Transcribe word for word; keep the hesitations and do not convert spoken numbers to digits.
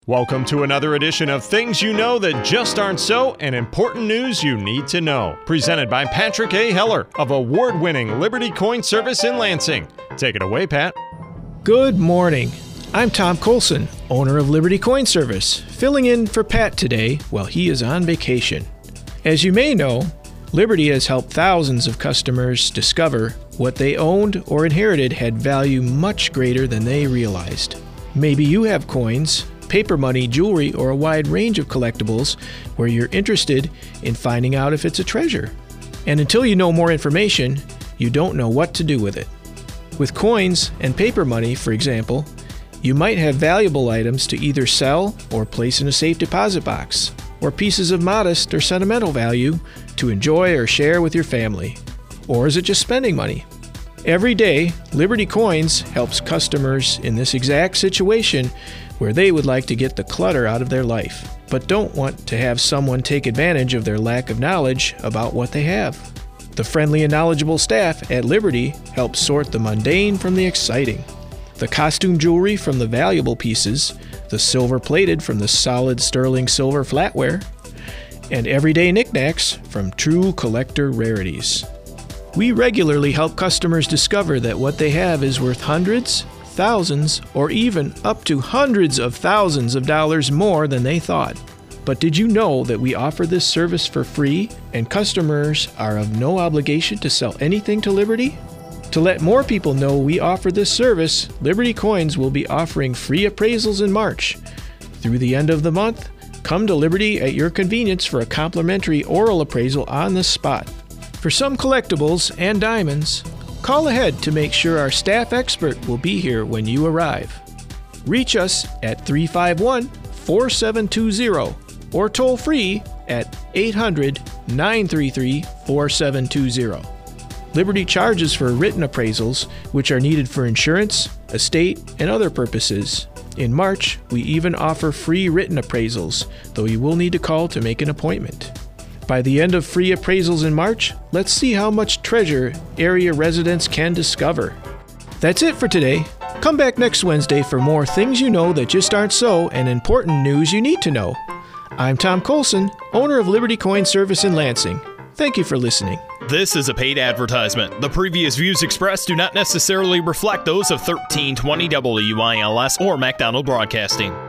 Welcome to another edition of Things You Know That Just Aren't So and Important News You Need to Know. Presented by Patrick A. Heller of award-winning Liberty Coin Service in Lansing. Take it away, Pat. Good morning. I'm Tom Colson, owner of Liberty Coin Service, filling in for Pat today while he is on vacation. As you may know, Liberty has helped thousands of customers discover what they owned or inherited had value much greater than they realized. Maybe you have coins, paper money, jewelry, or a wide range of collectibles where you're interested in finding out if it's a treasure. And until you know more information, you don't know what to do with it. With coins and paper money, for example, you might have valuable items to either sell or place in a safe deposit box, or pieces of modest or sentimental value to enjoy or share with your family. Or is it just spending money? Every day, Liberty Coins helps customers in this exact situation where they would like to get the clutter out of their life, but don't want to have someone take advantage of their lack of knowledge about what they have. The friendly and knowledgeable staff at Liberty helps sort the mundane from the exciting, the costume jewelry from the valuable pieces, the silver plated from the solid sterling silver flatware, and everyday knickknacks from true collector rarities. We regularly help customers discover that what they have is worth hundreds, thousands, or even up to hundreds of thousands of dollars more than they thought. But did you know that we offer this service for free and customers are of no obligation to sell anything to Liberty? To let more people know we offer this service, Liberty Coins will be offering free appraisals in March. Through the end of the month, come to Liberty at your convenience for a complimentary oral appraisal on the spot. For some collectibles and diamonds, call ahead to make sure our staff expert will be here when you arrive. Reach us at three five one, four seven two zero or toll free at eight hundred, nine three three, four seven two zero. Liberty charges for written appraisals, which are needed for insurance, estate, and other purposes. In March, we even offer free written appraisals, though you will need to call to make an appointment. By the end of free appraisals in March, let's see how much treasure area residents can discover. That's it for today. Come back next Wednesday for more Things You Know That Just Aren't So and Important News You Need to Know. I'm Tom Colson, owner of Liberty Coin Service in Lansing. Thank you for listening. This is a paid advertisement. The previous views expressed do not necessarily reflect those of thirteen twenty W I L S or MacDonald Broadcasting.